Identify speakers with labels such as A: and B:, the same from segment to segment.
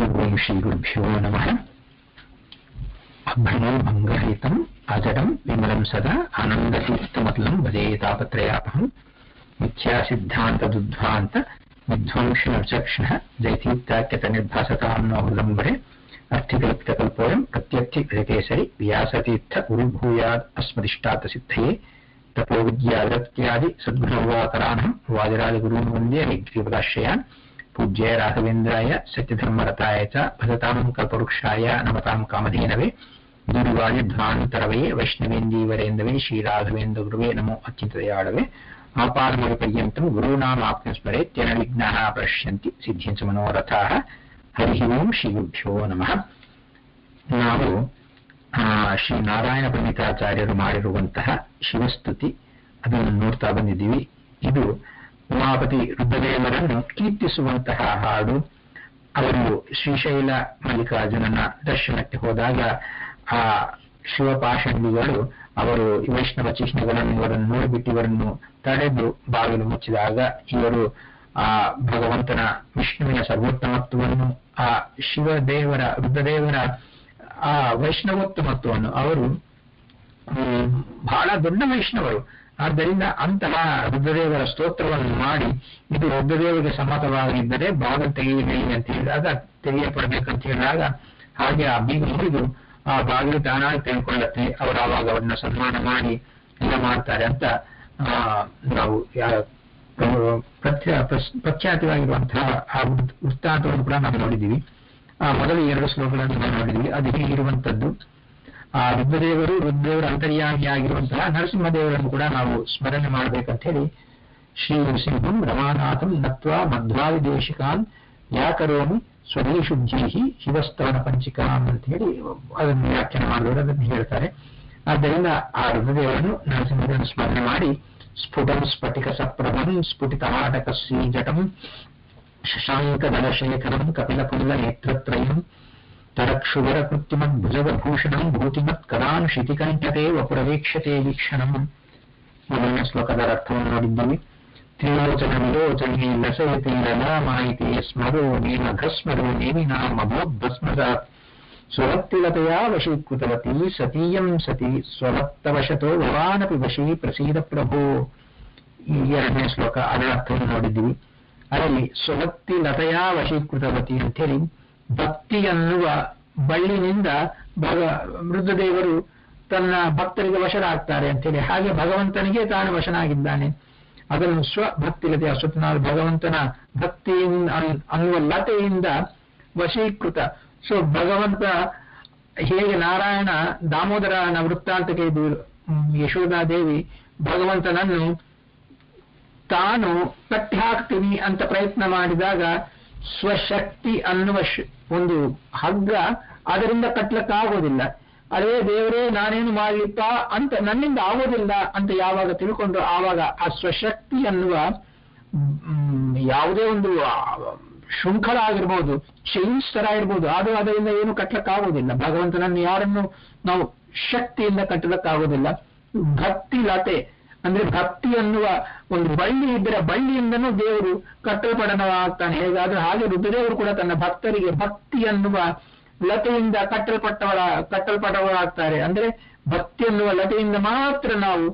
A: ಓಂ ಶ್ರೀ ಗುರುಭ್ಯೋ ನಮಃ. ಅಭ್ರಮೋ ಭಂಗರಹಿತಂ ಅಜಡಂ ವಿಮಲಂ ಸದಾ ಆನಂದತೀರ್ಥಮತುಲಂ ಭಜೇ ತಾಪತ್ರಯಾಪಹಂ. ಮಿಥ್ಯಾ ಸಿದ್ಧಾಂತ ದುಧ್ವಾಂತ ವಿಧ್ವಂಸನ ವಿಚಕ್ಷಣ ಜಯತೀರ್ಥಾಖ್ಯತ ನಿರ್ಭಾಸತಾಂ ನೋ ಹೃದಂಬರೆ ಅರ್ಥಿಕಲ್ಪಿತಕಲ್ಪೋಯಂ ಪ್ರತ್ಯರ್ಥಿ ಗಜಕೇಸರಿ ವ್ಯಾಸತೀರ್ಥ ಗುರುಭೂಯಾದ್ ಅಸ್ಮದಿಷ್ಟಾತ ಸಿದ್ಧಯೇ ತಪೋ ವಿದ್ಯಾವೃತ್ಯಾದಿ ಸದ್ಗುಣವಾಕರಾನಹಂ ವಾದಿರಾಜಗುರೂನ್ ವಂದೇ ಹೈಗ್ರೀವದಾಶ್ರಯಾನ್. ಪೂಜ್ಯ ರಾಘವೇಂದ್ರಾಯ ಸತ್ಯಧರ್ಮರತಾಯ ಚ ಭಜತಾಂ ಕಲ್ಪವೃಕ್ಷಾಯ ನಮತಾಂ ಕಾಮಧೇನವೇ ದುರ್ವಾಯುಧ್ವಾಂತರವೇ ವೈಷ್ಣವೇಂದೀವರೇಂದವೇ ಶ್ರೀರಾಘವೇಂದ್ರ ಗುರುವೇ ನಮೋ ಅತ್ಯಂತದಯಾಳವೇ. ಆಪಾದಮೂಲ ಪರ್ಯಂತಂ ಗುರುನಾಮಾಪ್ತಿಂ ಸ್ಮರೇತ್ಯನ ವಿಘ್ನಾಃ ಪ್ರಶ್ಯಂತಿ ಸಿದ್ಧಿಂಚ ಮನೋರಥಾಃ. ಹರಿ ಓಂ ಶ್ರೀ ಗುರುಭ್ಯೋ ನಮಃ. ನಾವು ಶ್ರೀ ನಾರಾಯಣ ಪಂಡಿತಾಚಾರ್ಯರು ಮಾಡಿರುವಂತಹ ಶಿವಸ್ತುತಿ ಅದನ್ನು ನೋಡ್ತಾ ಬಂದಿದ್ದೀವಿ. ಇದು ಉಮಾಪತಿ ರುದ್ರದೇವರನ್ನು ಕೀರ್ತಿಸುವಂತಹ ಹಾಡು. ಅವರು ಶ್ರೀಶೈಲ ಮಲ್ಲಿಕಾರ್ಜುನನ ದರ್ಶನಕ್ಕೆ ಹೋದಾಗ ಆ ಶಿವಪಾಷಂಡಿಗಳು ಅವರು ವೈಷ್ಣವ ಚಿಹ್ನೆಗಳನ್ನು ಇವರನ್ನು ನೋಡಿಬಿಟ್ಟು ಇವರನ್ನು ತಡೆದು ಬಾಗಿಲು ಮುಚ್ಚಿದಾಗ ಇವರು ಆ ಭಗವಂತನ ವಿಷ್ಣುವಿನ ಸರ್ವೋತ್ತಮತ್ವವನ್ನು, ಆ ಶಿವದೇವರ ರುದ್ರದೇವರ ಆ ವೈಷ್ಣವೋತ್ತಮತ್ವವನ್ನು, ಅವರು ಬಹಳ ದೊಡ್ಡ ವೈಷ್ಣವರು, ಆದ್ದರಿಂದ ಅಂತಹ ರುದ್ರದೇವರ ಸ್ತೋತ್ರವನ್ನು ಮಾಡಿ ಇದು ರುದ್ರದೇವರಿಗೆ ಸಮ್ಮತವಾಗಿದ್ದರೆ ಬಾಗಿಲು ತೆಗೆಯಬೇಕು ಅಂತ ಹೇಳಿದಾಗ ತೆಗೆಯಪಡಬೇಕಂತ ಹೇಳಿದಾಗ ಹಾಗೆ ಆ ಬೀಗ ಮುರಿದು ಆ ಬಾಗಿಲು ತಾನಾಗಿ ತೆಗೆದುಕೊಳ್ಳುತ್ತೆ. ಅವರು ಆವಾಗ ಅವರನ್ನ ಸನ್ಮಾನ ಮಾಡಿ ಎಲ್ಲ ಮಾಡ್ತಾರೆ ಅಂತ ನಾವು ಪ್ರಖ್ಯಾತವಾಗಿರುವಂತಹ ಆ ವೃತ್ತಾಂತವನ್ನು ಕೂಡ ನಾವು ನೋಡಿದ್ದೀವಿ. ಆ ಮೊದಲ 2 ಶ್ಲೋಕಗಳನ್ನು ನಾವು ನೋಡಿದ್ವಿ. ಅದು ಹೀಗಿರುವಂತದ್ದು. ಆ ರುದ್ರದೇವರ ಅಂತರ್ಯಾಮಿಯಾಗಿರುವಂತಹ ನರಸಿಂಹದೇವರನ್ನು ಕೂಡ ನಾವು ಸ್ಮರಣೆ ಮಾಡಬೇಕಂತ ಹೇಳಿ ಶ್ರೀ ನೃಸಿಂಹಂ ರಮಾನಾಥಂ ನತ್ವಾ ಮಧ್ವಾದಿದೇಶಿಕಾನ್ ವ್ಯಾಕರೋಮಿ ಸ್ವದೇಶುದ್ಧಿ ಶಿವಸ್ತವನ ಪಂಚಿಕಾಂ ಅಂತ ಹೇಳಿ ಅದನ್ನು ವ್ಯಾಖ್ಯಾನ ಮಾಡಿದವರು ಅದನ್ನು ಹೇಳ್ತಾರೆ. ಆದ್ದರಿಂದ ಆ ರುದ್ರದೇವರನ್ನು ನರಸಿಂಹದೇವರನ್ನು ಸ್ಮರಣೆ ಮಾಡಿ ಸ್ಫುಟಂ ಸ್ಫಟಿಕ ಸಪ್ರಭಂ ಸ್ಫುಟಿತಾಟಕ ಶ್ರೀಜಟಂ ಶಶಾಂಕ ದಳಶೇಖರಂ ಕಪಿಲಪುಲ್ಲ ನೇತ್ರತ್ರಯಂ ತರಕ್ಷುವರ ಕೃತ್ಯಮದ್ ಭುಜಗಭೂಷಣಂ ಭೂತಿಮತ್ ಕದಾನ್ ಶಿತಿಕಂಠತೆ ವಪುರವೀಕ್ಷತೆ ವೀಕ್ಷಣಂ. ಮೊದಲನೇ ಶ್ಲೋಕದ ಅರ್ಥವನ್ನು ನೋಡಿದ್ದೀವಿ. ತ್ರಿಲೋಚನ ವಿಲೋಚನೆ ಲಸಯತಿ ಲಲಾಮಾಯಿತೆ ಸ್ಮರೋ ನೇಮಘಸ್ಮರೋ ನೇಮಿನಾಮಭೋದ್ಭಸ್ಮಸಾತ್ ಸ್ವಭಕ್ತಿಲತೆಯಾ ವಶೀಕೃತವತಿ ಸತೀಯಂ ಸತಿ ಸ್ವಭಕ್ತವಶತೋ ಭವಾನಪಿ ವಶೀ ಪ್ರಸೀದ ಪ್ರಭೋ. ಈ 2ನೇ ಶ್ಲೋಕ ಅದರ ಅರ್ಥವನ್ನು ನೋಡಿದ್ದೀವಿ. ಅದರಲ್ಲಿ ಸ್ವಭಕ್ತಿ ಲತೆಯಾ ವಶೀಕೃತವತಿ ಅಂತೇಳಿ ಭಕ್ತಿ ಅನ್ನುವ ಬಳ್ಳಿನಿಂದ ರುದ್ರದೇವರು ತನ್ನ ಭಕ್ತರಿಗೆ ವಶರಾಗ್ತಾರೆ ಅಂತೇಳಿ, ಹಾಗೆ ಭಗವಂತನಿಗೆ ತಾನು ವಶನಾಗಿದ್ದಾನೆ. ಅದನ್ನು ಸ್ವಭಕ್ತಿಲತೆಯ ಸ್ವತಃ ಭಗವಂತನ ಭಕ್ತಿಯಿಂದ ಅನ್ನುವ ಲತೆಯಿಂದ ವಶೀಕೃತ. ಸೊ ಭಗವಂತ ಹೇಗೆ ನಾರಾಯಣ ದಾಮೋದರನ ವೃತ್ತಾಂತಕ್ಕೆ ಇದು ಯಶೋಧಾದೇವಿ ಭಗವಂತನನ್ನು ತಾನು ಕಟ್ಟಿ ಹಾಕ್ತೀನಿ ಅಂತ ಪ್ರಯತ್ನ ಮಾಡಿದಾಗ ಸ್ವಶಕ್ತಿ ಅನ್ನುವ ಒಂದು ಹಗ್ಗ ಅದರಿಂದ ಕಟ್ಲಕ್ಕಾಗೋದಿಲ್ಲ. ಅದೇ ದೇವರೇ ನಾನೇನು ಮಾಡಲಿಪ್ಪ ಅಂತ ನನ್ನಿಂದ ಆಗೋದಿಲ್ಲ ಅಂತ ಯಾವಾಗ ತಿಳ್ಕೊಂಡು ಆವಾಗ ಆ ಸ್ವಶಕ್ತಿ ಅನ್ನುವ ಯಾವುದೇ ಒಂದು ಶೃಂಖಲ ಆಗಿರ್ಬೋದು, ಚೈನ್ಸ್ ತರ ಇರ್ಬೋದು, ಅದು ಅದರಿಂದ ಏನು ಕಟ್ಲಕ್ಕಾಗೋದಿಲ್ಲ. ಭಗವಂತನನ್ನು ಯಾರನ್ನು ನಾವು ಶಕ್ತಿಯಿಂದ ಕಟ್ಟಲಕ್ಕಾಗೋದಿಲ್ಲ. ಭಕ್ತಿ ಲತೆ ಅಂದ್ರೆ ಭಕ್ತಿ ಅನ್ನುವ ಒಂದು ಬಳ್ಳಿ ಇದ್ದರೆ ಬಳ್ಳಿಯಿಂದನೂ ದೇವರು ಕಟ್ಟಲ್ಪಡನವಾಗ್ತಾನೆ. ಹೇಗಾದ್ರೆ ಹಾಗೆ ರುದ್ರದೇವರು ಕೂಡ ತನ್ನ ಭಕ್ತರಿಗೆ ಭಕ್ತಿ ಅನ್ನುವ ಲತೆಯಿಂದ ಕಟ್ಟಲ್ಪಡವರಾಗ್ತಾರೆ. ಅಂದ್ರೆ ಭಕ್ತಿ ಅನ್ನುವ ಲತೆಯಿಂದ ಮಾತ್ರ ನಾವು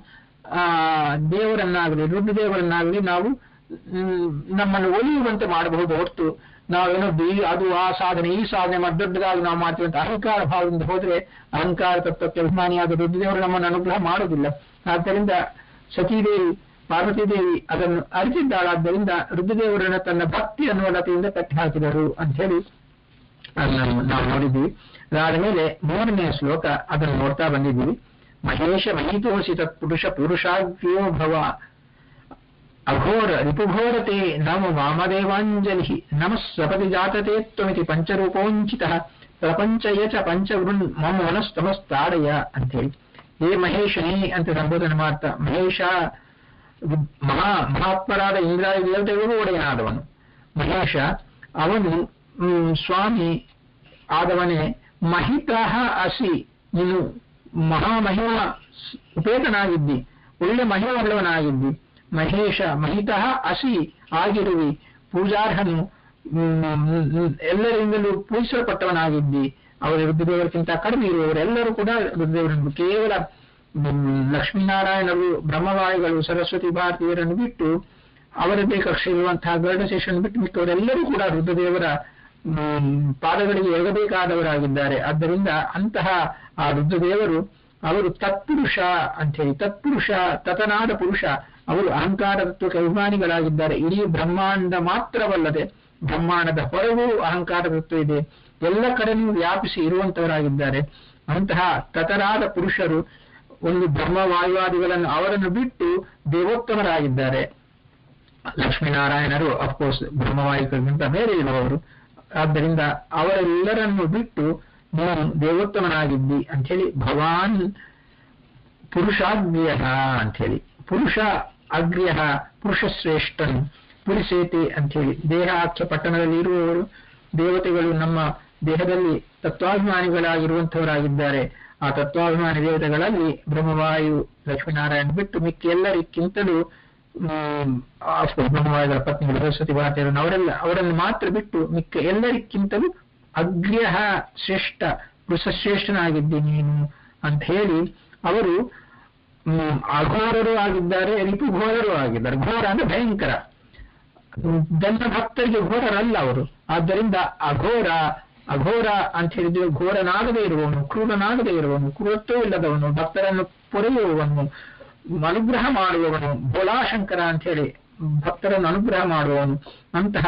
A: ದೇವರನ್ನಾಗಲಿ ರುದ್ರದೇವರನ್ನಾಗಲಿ ನಾವು ನಮ್ಮನ್ನು ಒಲಿಯುವಂತೆ ಮಾಡಬಹುದು. ಹೊರತು ನಾವೇನೋ ಅದು ಆ ಸಾಧನೆ ಈ ಸಾಧನೆ ಮಾಡಿ ದೊಡ್ಡದಾಗಿ ನಾವು ಮಾಡ್ತೀವಿ ಅಂತ ಅಹಂಕಾರ ಭಾವದಿಂದ ಹೋದ್ರೆ ಅಹಂಕಾರ ತತ್ವಕ್ಕೆ ಅಭಿಮಾನಿಯಾದ ರುದ್ರದೇವರು ನಮ್ಮನ್ನು ಅನುಗ್ರಹ ಮಾಡೋದಿಲ್ಲ. ಆದ್ದರಿಂದ ಸತೀದೇವಿ ಪಾರ್ವತೀದೇವಿ ಅದನ್ನು ಅರಿತಿದ್ದಾಳಾದ್ದರಿಂದ ರುದ್ರದೇವರನ್ನ ತನ್ನ ಭಕ್ತಿ ಅನ್ನುವ ಲತೆಯಿಂದ ಕಟ್ಟಿ ಹಾಕಿದರು ಅಂತ ಹೇಳಿ ಅದನ್ನು ನಾವು ನೋಡಿದ್ವಿ. ಅದಾದ ಮೇಲೆ 3ನೇ ಶ್ಲೋಕ ಅದನ್ನು ನೋಡ್ತಾ ಬಂದಿದ್ದೀವಿ. ಮಹೇಶ ಮಹಿತೋಸಿ ತತ್ಪುರುಷ ಪುರುಷಾಗ್ಯೋ ಭವ ಅಘೋರ ರಿಪುಘೋರತೆ ನಮ ವಾಮದೇವಾಂಜಲಿ ನಮಃ ಸಪದಿ ಜಾತತೆ ತ್ವಮಿತಿ ಪಂಚರೂಪೋಂಚಿತ ಪ್ರಪಂಚಯ ಚ ಪಂಚವೃನ್ ಮಮ ಮನಸ್ತಮಸ್ತಾಡಯ ಅಂತ ಹೇಳಿ ಹೇ ಮಹೇಶನೇ ಅಂತ ಸಂಬೋಧನೆ ಮಾಡ್ತಾ, ಮಹೇಶ ಮಹಾತ್ಮರಾದ ಇಂದ್ರಾದಿ ದೇವತೆಗಳು ಒಡೆಯನಾದವನು ಮಹೇಶ. ಅವನು ಸ್ವಾಮಿ ಆದವನೇ. ಮಹಿತಃ ಅಸಿ, ನೀನು ಮಹಾಮಹಿಮ ಉಪೇತನಾಗಿದ್ದಿ, ಒಳ್ಳೆ ಮಹಿಮವುಳ್ಳವನಾಗಿದ್ದಿ. ಮಹೇಶ ಮಹಿತಃ ಅಸಿ ಆಗಿರುವಿ, ಪೂಜಾರ್ಹನು ಎಲ್ಲರಿಂದಲೂ ಪೂಜಿಸಲ್ಪಟ್ಟವನಾಗಿದ್ದಿ. ಅವರು ರುದ್ರದೇವರಿಗಿಂತ ಕಡಿಮೆ ಇರುವವರೆಲ್ಲರೂ ಕೂಡ ರುದ್ರದೇವರನ್ನು ಕೇವಲ ಲಕ್ಷ್ಮೀನಾರಾಯಣರು, ಬ್ರಹ್ಮವಾಯುಗಳು, ಸರಸ್ವತಿ ಭಾರತೀಯರನ್ನು ಬಿಟ್ಟು ಅವರದೇ ಕಕ್ಷೆ ಇರುವಂತಹ ಗರುಡಶೇಷನ್ನು ಬಿಟ್ಟು ಮಿಕ್ಕವರೆಲ್ಲರೂ ಕೂಡ ರುದ್ರದೇವರ ಪಾದಗಳಿಗೆ ಎಗಬೇಕಾದವರಾಗಿದ್ದಾರೆ. ಆದ್ದರಿಂದ ಅಂತಹ ಆ ರುದ್ರದೇವರು ಅವರು ತತ್ಪುರುಷ ಅಂಥೇಳಿ, ತತ್ಪುರುಷ ತತನಾದ ಪುರುಷ, ಅವರು ಅಹಂಕಾರ ತತ್ವಕ್ಕೆ ಅಭಿಮಾನಿಗಳಾಗಿದ್ದಾರೆ. ಇಡೀ ಬ್ರಹ್ಮಾಂಡ ಮಾತ್ರವಲ್ಲದೆ ಬ್ರಹ್ಮಾಂಡದ ಹೊರಗೂ ಅಹಂಕಾರ ತತ್ವ ಇದೆ, ಎಲ್ಲ ಕಡೆಯೂ ವ್ಯಾಪಿಸಿ ಇರುವಂತವರಾಗಿದ್ದಾರೆ. ಅಂತಹ ತತರಾದ ಪುರುಷರು ಒಂದು ಬ್ರಹ್ಮವಾಯುವಾದಿಗಳನ್ನು ಅವರನ್ನು ಬಿಟ್ಟು ದೇವೋತ್ತಮರಾಗಿದ್ದಾರೆ. ಲಕ್ಷ್ಮೀನಾರಾಯಣರು ಅಫ್ಕೋರ್ಸ್ ಬ್ರಹ್ಮವಾಯುಗಳಿಗಿಂತ ಬೇರೆ ಇರುವವರು. ಆದ್ದರಿಂದ ಅವರೆಲ್ಲರನ್ನು ಬಿಟ್ಟು ನೀನು ದೇವೋತ್ತಮನಾಗಿದ್ದಿ ಅಂಥೇಳಿ ಭವಾನ್ ಪುರುಷಾಗ್ರ್ಯ ಅಂಥೇಳಿ, ಪುರುಷ ಅಗ್ರ್ಯ ಪುರುಷಶ್ರೇಷ್ಠನ್ ಪುರಿಸೇತಿ ಅಂಥೇಳಿ. ದೇಹಾಖ್ಯ ಪಟ್ಟಣದಲ್ಲಿ ಇರುವವರು ದೇವತೆಗಳು ನಮ್ಮ ದೇಹದಲ್ಲಿ ತತ್ವಾಭಿಮಾನಿಗಳಾಗಿರುವಂಥವರಾಗಿದ್ದಾರೆ. ಆ ತತ್ವಾಭಿಮಾನಿ ದೇವತೆಗಳಲ್ಲಿ ಬ್ರಹ್ಮವಾಯು ಲಕ್ಷ್ಮೀನಾರಾಯಣ ಬಿಟ್ಟು ಮಿಕ್ಕ ಎಲ್ಲರಿಗಿಂತಲೂ ಬ್ರಹ್ಮವಾಯುಗಳ ಪತ್ನಿಗಳು ಸರಸ್ವತಿ ಭಾರತೀಯರನ್ನು ಅವರನ್ನು ಮಾತ್ರ ಬಿಟ್ಟು ಮಿಕ್ಕ ಎಲ್ಲರಿಗಿಂತಲೂ ಅಗ್ರ್ಯ ಶ್ರೇಷ್ಠ ಪುರುಷಶ್ರೇಷ್ಠನಾಗಿದ್ದಿ ನೀನು ಅಂತ ಹೇಳಿ ಅವರು ಅಘೋರರು ಆಗಿದ್ದಾರೆ, ರಿಪುಘೋರರು ಆಗಿದ್ದಾರೆ. ಘೋರ ಅಂದ್ರೆ ಭಯಂಕರ, ಜನ ಭಕ್ತರಿಗೆ ಘೋರರಲ್ಲ ಅವರು. ಆದ್ದರಿಂದ ಅಘೋರ ಅಂತ ಹೇಳಿದ್ರೆ ಘೋರನಾಗದೇ ಇರುವವನು, ಕ್ರೂರನಾಗದೇ ಇರುವವನು, ಕ್ರೂರತ್ವ ಇಲ್ಲದವನು, ಭಕ್ತರನ್ನು ಪೊರೆಯುವವನು, ಅನುಗ್ರಹ ಮಾಡುವವನು, ಭೋಲಾಶಂಕರ ಅಂತ ಹೇಳಿ ಭಕ್ತರನ್ನು ಅನುಗ್ರಹ ಮಾಡುವವನು. ಅಂತಹ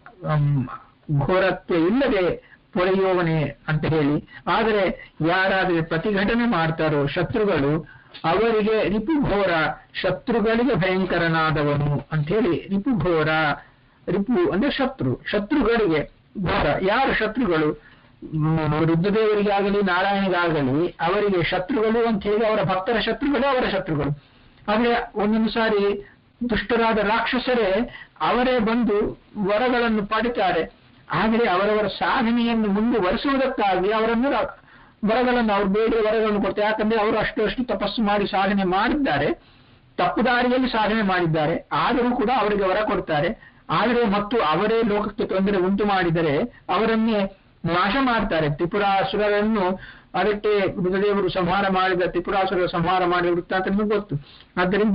A: ಘೋರತ್ವ ಇಲ್ಲದೆ ಪೊರೆಯುವವನೇ ಅಂತ ಹೇಳಿ. ಆದರೆ ಯಾರಾದರೆ ಪ್ರತಿಭಟನೆ ಮಾಡ್ತಾರೋ ಶತ್ರುಗಳು, ಅವರಿಗೆ ರಿಪುಘೋರ, ಶತ್ರುಗಳಿಗೆ ಭಯಂಕರನಾದವನು ಅಂತ ಹೇಳಿ ರಿಪುಘೋರ. ರಿಪು ಅಂದ್ರೆ ಶತ್ರುಗಳಿಗೆ ಘೋರ. ಯಾರು ಶತ್ರುಗಳು? ರುದ್ರದೇವರಿಗಾಗಲಿ ನಾರಾಯಣಿಗಾಗಲಿ ಅವರಿಗೆ ಶತ್ರುಗಳು ಅಂತ ಹೇಳಿ ಅವರ ಭಕ್ತರ ಶತ್ರುಗಳು ಅವರ ಶತ್ರುಗಳು. ಆದ್ರೆ ಒಂದೊಂದು ಸಾರಿ ದುಷ್ಟರಾದ ರಾಕ್ಷಸರೇ ಅವರೇ ಬಂದು ವರಗಳನ್ನು ಪಡಿತಾರೆ. ಆದರೆ ಅವರವರ ಸಾಧನೆಯನ್ನು ಮುಂದುವರಿಸುವುದಕ್ಕಾಗಿ ಅವರನ್ನು ವರಗಳನ್ನು ಅವ್ರು ಬೇಡ ವರಗಳನ್ನು ಕೊಡ್ತಾರೆ. ಯಾಕಂದ್ರೆ ಅವರು ಅಷ್ಟು ತಪಸ್ಸು ಮಾಡಿ ಸಾಧನೆ ಮಾಡಿದ್ದಾರೆ, ತಪ್ಪು ದಾರಿಯಲ್ಲಿ ಸಾಧನೆ ಮಾಡಿದ್ದಾರೆ, ಆದರೂ ಕೂಡ ಅವರಿಗೆ ವರ ಕೊಡ್ತಾರೆ. ಆದರೆ ಮತ್ತು ಅವರೇ ಲೋಕಕ್ಕೆ ತೊಂದರೆ ಉಂಟು ಮಾಡಿದರೆ ಅವರನ್ನೇ ನಾಶ ಮಾಡ್ತಾರೆ. ತ್ರಿಪುರಾಸುರರನ್ನು ಅದಕ್ಕೆ ರುದ್ರದೇವರು ಸಂಹಾರ ಮಾಡಿದ, ತ್ರಿಪುರಾಸುರ ಸಂಹಾರ ಮಾಡಿದ ವೃತ್ತಾಂತ ನಿಮಗೆ ಗೊತ್ತು. ಆದ್ದರಿಂದ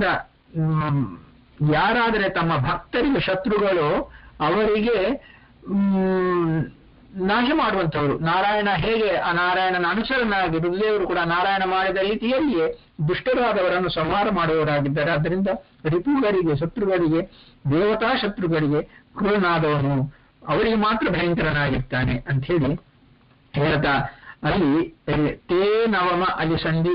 A: ಯಾರಾದರೆ ತಮ್ಮ ಭಕ್ತರಿಗೆ ಶತ್ರುಗಳು ಅವರಿಗೆ ನಾಶ ಮಾಡುವಂಥವರು. ನಾರಾಯಣ ಹೇಗೆ ಆ ನಾರಾಯಣನ ಅನುಸರಣೆಯಾಗಿ ರುದ್ರದೇವರು ಕೂಡ ನಾರಾಯಣ ಮಾಡಿದ ರೀತಿಯಲ್ಲಿಯೇ ದುಷ್ಟರಾದವರನ್ನು ಸಂಹಾರ ಮಾಡುವವರಾಗಿದ್ದಾರೆ. ಆದ್ದರಿಂದ ರಿಪುಗಳಿಗೆ, ಶತ್ರುಗಳಿಗೆ, ದೇವತಾ ಶತ್ರುಗಳಿಗೆ ಕ್ರೂರನಾದವನು ಅವರಿಗೆ ಮಾತ್ರ ಭಯಂಕರನಾಗಿರ್ತಾನೆ ಅಂತ ಹೇಳಿ ಹೇಳ್ತಾ ಅಲ್ಲಿ ತೇ ನವಮ ಅಲ್ಲಿ ಸಂಧಿ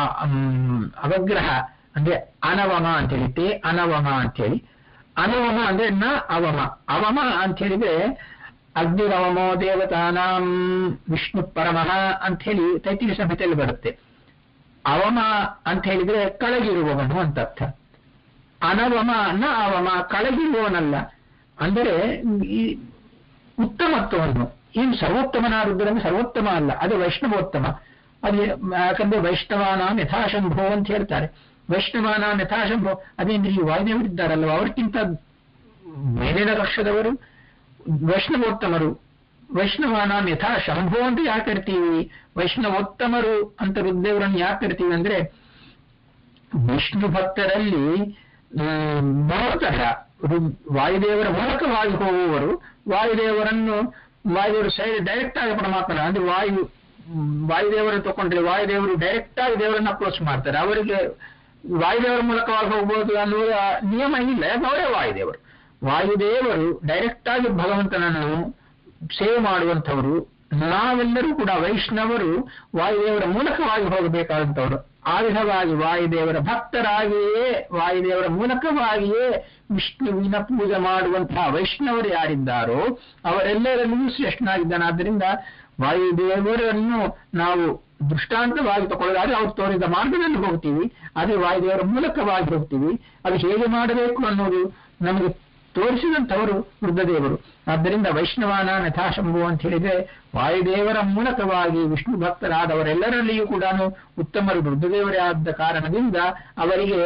A: ಅವಗ್ರಹ ಅಂದ್ರೆ ಅನವಮ ಅಂತ ಹೇಳಿ, ತೇ ಅನವಮ ಅಂತ ಹೇಳಿ. ಅನವಮ ಅಂದ್ರೆ ನ ಅವಮ. ಅವಮ ಅಂತ ಹೇಳಿದ್ರೆ ಅಗ್ನಿರವಮೋ ದೇವತಾನಾಂ ವಿಷ್ಣು ಪರಮಃ ಅಂತ ಹೇಳಿ ತೈತಿರೀಯ ಸಂಹಿತೆಯಲ್ಲಿ ಬರುತ್ತೆ. ಅವಮ ಅಂತ ಹೇಳಿದ್ರೆ ಕಳಗಿರುವವನು ಅಂತ ಅರ್ಥ. ಅನವಮ ನ ಅವಮ, ಕಳಗಿರುವವನಲ್ಲ. ಅಂದರೆ ಈ ಉತ್ತಮತ್ವವನ್ನು, ಏನು ಸರ್ವೋತ್ತಮನಾದದ್ದರಿಂದ ಸರ್ವೋತ್ತಮ ಅಲ್ಲ, ಅದು ವೈಷ್ಣವೋತ್ತಮ. ಅದು ಯಾಕಂದ್ರೆ ವೈಷ್ಣವಾನಾಂ ಯಥಾಶಂಭೋ ಅಂತ ಹೇಳ್ತಾರೆ. ವೈಷ್ಣವಾನಾಂ ಯಥಾಶಂಭೋ ಅದೇಂದ್ರೆ ಈ ವಾಯುದೇವರಿದ್ದಾರಲ್ವ ಅವ್ರಿಗಿಂತ ಮೇಲಿನ ಕಕ್ಷದವರು ವೈಷ್ಣವೋತ್ತಮರು. ವೈಷ್ಣವಾನಾಂ ಯಥಾ ಶಂಭೋ ಅಂತ ಯಾಕೆ ಕರಿತೀವಿ? ವೈಷ್ಣವೋತ್ತಮರು ಅಂತ ರುದ್ರದೇವರನ್ನು ಯಾಕೆ ಕರಿತೀವಿ ಅಂದ್ರೆ ವಿಷ್ಣು ಭಕ್ತರಲ್ಲಿ ಮೂಲತಃ ವಾಯುದೇವರ ಮೂಲಕವಾಗಿ ಹೋಗುವವರು ವಾಯುದೇವರ ಸೈಡ್ ಡೈರೆಕ್ಟ್ ಆಗಿ ಪರಮಾತ್ಮನ ಅಂದ್ರೆ ವಾಯುದೇವರು ತಗೊಂಡ್ರೆ ವಾಯುದೇವರು ಡೈರೆಕ್ಟ್ ಆಗಿ ದೇವರನ್ನು ಅಪ್ರೋಚ್ ಮಾಡ್ತಾರೆ. ಅವರಿಗೆ ವಾಯುದೇವರ ಮೂಲಕವಾಗಿ ಹೋಗ್ಬೋದು ಅನ್ನುವ ನಿಯಮ ಇಲ್ಲ. ಅವರೇ ವಾಯುದೇವರು ಡೈರೆಕ್ಟ್ ಆಗಿ ಭಗವಂತನನ್ನು ಸೇವೆ ಮಾಡುವಂಥವರು. ನಾವೆಲ್ಲರೂ ಕೂಡ ವೈಷ್ಣವರು ವಾಯುದೇವರ ಮೂಲಕವಾಗಿ ಹೋಗಬೇಕಾದಂಥವ್ರು. ಆ ವಿಧವಾಗಿ ವಾಯುದೇವರ ಭಕ್ತರಾಗಿಯೇ ವಾಯುದೇವರ ಮೂಲಕವಾಗಿಯೇ ವಿಷ್ಣುವಿನ ಪೂಜೆ ಮಾಡುವಂತಹ ವೈಷ್ಣವರು ಯಾರಿದ್ದಾರೋ ಅವರೆಲ್ಲರಲ್ಲಿಯೂ ಶ್ರೇಷ್ಠನಾಗಿದ್ದಾನೆ. ಆದ್ದರಿಂದ ವಾಯುದೇವರನ್ನು ನಾವು ದೃಷ್ಟಾಂತವಾಗಿ ತಗೊಳ್ಳೋದಾದ್ರೆ ಅವ್ರು ತೋರಿದ ಮಾರ್ಗದಲ್ಲಿ ಹೋಗ್ತೀವಿ, ಅದೇ ವಾಯುದೇವರ ಮೂಲಕವಾಗಿ ಹೋಗ್ತೀವಿ. ಅದು ಹೇಗೆ ಮಾಡಬೇಕು ಅನ್ನೋದು ನಮಗೆ ತೋರಿಸಿದಂಥವರು ರುದ್ರದೇವರು. ಆದ್ದರಿಂದ ವೈಷ್ಣವಾನ ಯಥಾಶಂಭು ಅಂತ ಹೇಳಿದ್ರೆ ವಾಯುದೇವರ ಮೂಲಕವಾಗಿ ವಿಷ್ಣು ಭಕ್ತರಾದವರೆಲ್ಲರಲ್ಲಿಯೂ ಕೂಡ ಉತ್ತಮರು ರುದ್ರದೇವರೇ ಆದ ಕಾರಣದಿಂದ ಅವರಿಗೆ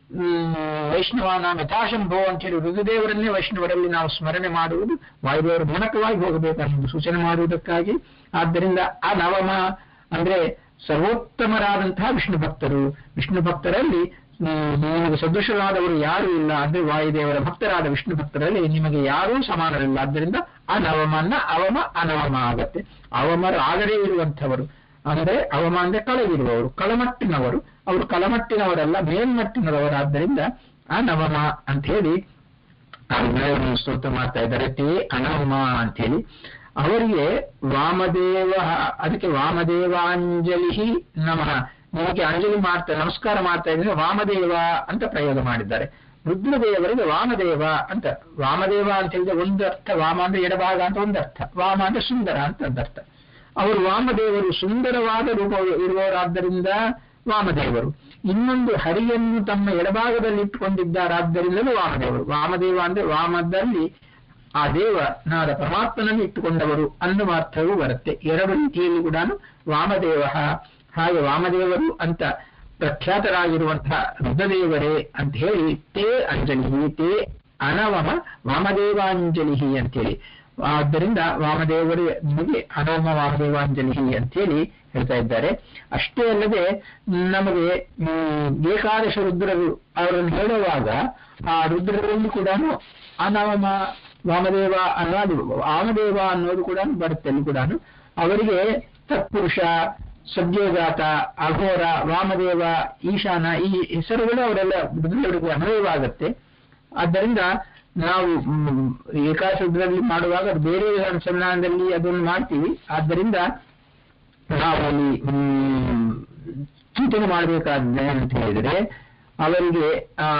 A: ವೈಷ್ಣವಾನಾಂ ಯಥಾಶಂಭೋ ಅಂತೇಳಿ ರುದ್ರದೇವರನ್ನೇ ವೈಷ್ಣವರಲ್ಲಿ ನಾವು ಸ್ಮರಣೆ ಮಾಡುವುದು ವಾಯುದೇವರ ಮೂಲಕವಾಗಿ ಹೋಗಬೇಕೆಂದು ಸೂಚನೆ ಮಾಡುವುದಕ್ಕಾಗಿ. ಆದ್ದರಿಂದ ಆ ನವಮ ಅಂದ್ರೆ ಸರ್ವೋತ್ತಮರಾದಂತಹ ವಿಷ್ಣು ಭಕ್ತರು. ವಿಷ್ಣು ಭಕ್ತರಲ್ಲಿ ನಿಮಗೆ ಸದೃಶರಾದವರು ಯಾರೂ ಇಲ್ಲ. ಅಂದ್ರೆ ವಾಯುದೇವರ ಭಕ್ತರಾದ ವಿಷ್ಣು ಭಕ್ತರಲ್ಲಿ ನಿಮಗೆ ಯಾರೂ ಸಮಾನರಿಲ್ಲ. ಆದ್ದರಿಂದ ಅನವಮನ್ನ ಅವಮ ಅನವಮ ಆಗತ್ತೆ. ಅವಮರು ಆಗದೇ ಇರುವಂಥವರು ಅಂದ್ರೆ ಅವಮ ಅಂದ್ರೆ ಕಳಗಿರುವವರು, ಕಳಮಟ್ಟಿನವರು. ಅವರು ಕಳಮಟ್ಟಿನವರಲ್ಲ, ಮೇಲ್ಮಟ್ಟಿನವರಾದ್ದರಿಂದ ಅನವಮ ಅಂತ ಹೇಳಿ ಆ ವಿನಯವನ್ನು ಸ್ತೋತ್ರ ಮಾಡ್ತಾ ಇದ್ದಾರೆ. ತೇ ಅನವಮ ಅಂತ ಹೇಳಿ ಅವರಿಗೆ ವಾಮದೇವ, ಅದಕ್ಕೆ ವಾಮದೇವಾಂಜಲಿ ನಮಃ, ನಿಮಗೆ ಅಂಜಲಿ ಮಾಡ್ತಾ ನಮಸ್ಕಾರ ಮಾಡ್ತಾ ಇದ್ರೆ ವಾಮದೇವ ಅಂತ ಪ್ರಯೋಗ ಮಾಡಿದ್ದಾರೆ. ರುದ್ರದೇವರಿಗೆ ವಾಮದೇವ ಅಂತ. ವಾಮದೇವ ಅಂತ ಹೇಳಿದ್ರೆ ಒಂದು ಅರ್ಥ, ವಾಮ ಅಂದ್ರೆ ಎಡಭಾಗ ಅಂತ ಒಂದು ಅರ್ಥ, ವಾಮ ಅಂದ್ರೆ ಸುಂದರ ಅಂತ ಒಂದರ್ಥ. ಅವರು ವಾಮದೇವರು ಸುಂದರವಾದ ರೂಪ ಇರುವವರಾದ್ದರಿಂದ ವಾಮದೇವರು. ಇನ್ನೊಂದು ಹರಿಯನ್ನು ತಮ್ಮ ಎಡಭಾಗದಲ್ಲಿ ಇಟ್ಟುಕೊಂಡಿದ್ದಾರಾದ್ದರಿಂದಲೂ ವಾಮದೇವರು. ವಾಮದೇವ ಅಂದ್ರೆ ವಾಮದಲ್ಲಿ ಆ ದೇವನಾದ ಪರಮಾತ್ಮನನ್ನು ಇಟ್ಟುಕೊಂಡವರು ಅನ್ನುವ ಅರ್ಥವೂ ಬರುತ್ತೆ. ಎರಡು ರೀತಿಯಲ್ಲಿ ಕೂಡ ವಾಮದೇವ, ಹಾಗೆ ವಾಮದೇವರು ಅಂತ ಪ್ರಖ್ಯಾತರಾಗಿರುವಂತಹ ರುದ್ರದೇವರೇ ಅಂತ ಹೇಳಿ ತೇ ಅಂಜಲಿ, ತೇ ಅನವಮ ವಾಮದೇವಾಂಜಲಿ ಅಂತೇಳಿ. ಆದ್ದರಿಂದ ವಾಮದೇವರು ನಿಮಗೆ ಅನವಮ ವಾಮದೇವಾಂಜಲಿ ಅಂತೇಳಿ ಹೇಳ್ತಾ ಇದ್ದಾರೆ. ಅಷ್ಟೇ ಅಲ್ಲದೆ ನಮಗೆ ಏಕಾದಶ ರುದ್ರರು ಅವರನ್ನು ಹೇಳುವಾಗ ಆ ರುದ್ರರಲ್ಲಿ ಕೂಡ ಅನವಮ ವಾಮದೇವ ಅನ್ನೋದು, ವಾಮದೇವ ಅನ್ನೋದು ಕೂಡ ಬರುತ್ತೆ. ಅಲ್ಲಿ ಕೂಡ ಅವರಿಗೆ ತತ್ಪುರುಷ, ಸದ್ಯೋಜಾತ, ಅಘೋರ, ವಾಮದೇವ, ಈಶಾನ ಈ ಹೆಸರುಗಳು ಅವರೆಲ್ಲ ರುದ್ರದೇವರಿಗೆ ಅನ್ವಯವಾಗುತ್ತೆ. ಆದ್ದರಿಂದ ನಾವು ಏಕಾದಶದಲ್ಲಿ ಮಾಡುವಾಗ ಅದು ಬೇರೆ ಸನ್ನಿಧಾನದಲ್ಲಿ ಅದನ್ನು ಮಾಡ್ತೀವಿ. ಆದ್ದರಿಂದ ನಾವು ಅಲ್ಲಿ ಚಿಂತನೆ ಮಾಡಬೇಕಾದ ಅಂತ ಹೇಳಿದರೆ ಅವರಿಗೆ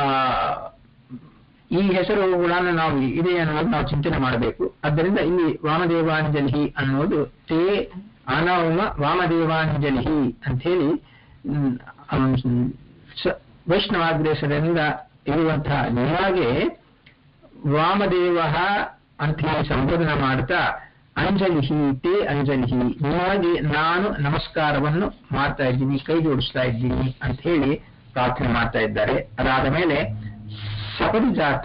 A: ಈ ಹೆಸರು ಕೂಡ ನಾವು ಇದೆ ಅನ್ನೋದು ನಾವು ಚಿಂತನೆ ಮಾಡಬೇಕು. ಆದ್ದರಿಂದ ಇಲ್ಲಿ ವಾಮದೇವಾಂಜಲಿ ಅನ್ನೋದು ತೇ ಅನವಮ ವಾಮದೇವಾಂಜಲಿ ಅಂತ ಹೇಳಿ ವೈಷ್ಣವಾಗ್ರೇಸರಿಂದ ಇರುವಂತಹ ನಿಮಗೆ ವಾಮದೇವ ಅಂತ ಹೇಳಿ ಸಂಬೋಧನೆ ಮಾಡ್ತಾ ಅಂಜಲಿ, ತೇ ಅಂಜಲಿ, ನಿಮಗೆ ನಾನು ನಮಸ್ಕಾರವನ್ನು ಮಾಡ್ತಾ ಇದ್ದೀನಿ, ಕೈ ಜೋಡಿಸ್ತಾ ಇದ್ದೀನಿ ಅಂತ ಹೇಳಿ ಪ್ರಾರ್ಥನೆ ಮಾಡ್ತಾ ಇದ್ದಾರೆ. ಅದಾದ ಮೇಲೆ ಸಪದಿಜಾತ,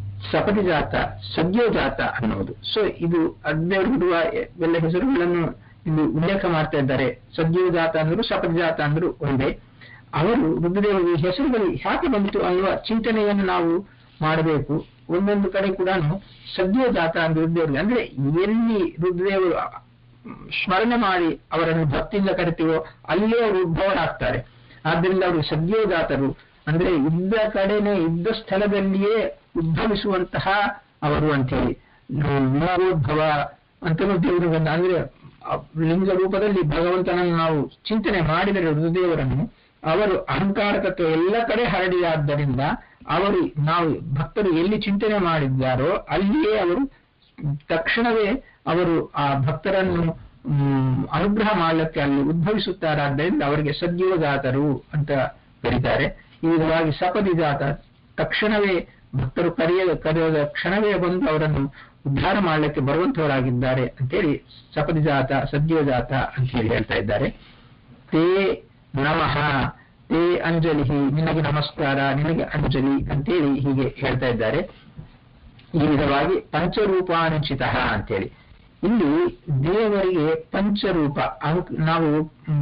A: ಸದ್ಯೋಜಾತ ಅನ್ನೋದು. ಸೊ ಇದು ಅಡ್ಡೇರುವ ಎಲ್ಲ ಹೆಸರುಗಳನ್ನು ಇಲ್ಲಿ ಉಲ್ಲೇಖ ಮಾಡ್ತಾ ಇದ್ದಾರೆ. ಸದ್ಯೋಜಾತ ಅಂದ್ರು ಸಪದಿಜಾತ ಅಂದ್ರು ಒಂದೇ. ಅವರು ರುದ್ರದೇವರ ಹೆಸರುಗಳು ಯಾಕೆ ಬಂತು ಅನ್ನುವ ಚಿಂತನೆಯನ್ನು ನಾವು ಮಾಡಬೇಕು. ಒಂದೊಂದು ಕಡೆ ಕೂಡ ಸದ್ಯೋಜಾತ ಅಂದ್ರೆ ರುದ್ರದೇವರಿಗೆ ಅಂದ್ರೆ ಎಲ್ಲಿ ರುದ್ರದೇವರು ಸ್ಮರಣೆ ಮಾಡಿ ಅವರನ್ನು ಭಕ್ತಿಯಿಂದ ಕರಿತೀವೋ ಅಲ್ಲೇ ಅವರು ಉದ್ಭವರಾಗ್ತಾರೆ. ಆದ್ದರಿಂದ ಅವರು ಸದ್ಯೋಜಾತರು ಅಂದ್ರೆ ಇದ್ದ ಕಡೆನೆ, ಇದ್ದ ಸ್ಥಳದಲ್ಲಿಯೇ ಉದ್ಭವಿಸುವಂತಹ ಅವರು ಅಂತೇಳಿ. ಲಿಂಗೋದ್ಭವ ಅಂತಲೂ ದೇವರು ಅಂದ್ರೆ ಲಿಂಗ ರೂಪದಲ್ಲಿ ಭಗವಂತನನ್ನು ನಾವು ಚಿಂತನೆ ಮಾಡಿದರೆ ರುದ್ರದೇವರನ್ನು, ಅವರು ಅಹಂಕಾರ ತತ್ವ ಎಲ್ಲ ಕಡೆ ಹರಡಿಯಾದ್ದರಿಂದ ಅವರು ನಾವು ಭಕ್ತರು ಎಲ್ಲಿ ಚಿಂತನೆ ಮಾಡಿದ್ದಾರೋ ಅಲ್ಲಿಯೇ ಅವರು ತಕ್ಷಣವೇ ಅವರು ಆ ಭಕ್ತರನ್ನು ಅನುಗ್ರಹ ಮಾಡಲಿಕ್ಕೆ ಅಲ್ಲಿ ಉದ್ಭವಿಸುತ್ತಾರಾದ್ದರಿಂದ ಅವರಿಗೆ ಸದ್ಯೋಜಾತರು ಅಂತ ಕರೀತಾರೆ. ಈ ವಿಧವಾಗಿ ಸಪದಿಜಾತ, ತಕ್ಷಣವೇ ಭಕ್ತರು ಕರೆಯೋದ ಕ್ಷಣವೇ ಬಂದು ಅವರನ್ನು ಉದ್ಧಾರ ಮಾಡಲಿಕ್ಕೆ ಬರುವಂತವರಾಗಿದ್ದಾರೆ ಅಂತೇಳಿ ಸಪದಿಜಾತ, ಸದ್ಯೋಜಾತ ಅಂತ ಹೇಳಿ ಹೇಳ್ತಾ ಇದ್ದಾರೆ. ತೇ ನಮಃ, ತೇ ಅಂಜಲಿ, ನಿನಗೆ ನಮಸ್ಕಾರ, ನಿನಗೆ ಅಂಜಲಿ ಅಂತೇಳಿ ಹೀಗೆ ಹೇಳ್ತಾ ಇದ್ದಾರೆ. ಈ ವಿಧವಾಗಿ ಪಂಚರೂಪಾನುಚಿತ ಅಂತೇಳಿ ಇಲ್ಲಿ ದೇವರಿಗೆ ಪಂಚರೂಪ, ನಾವು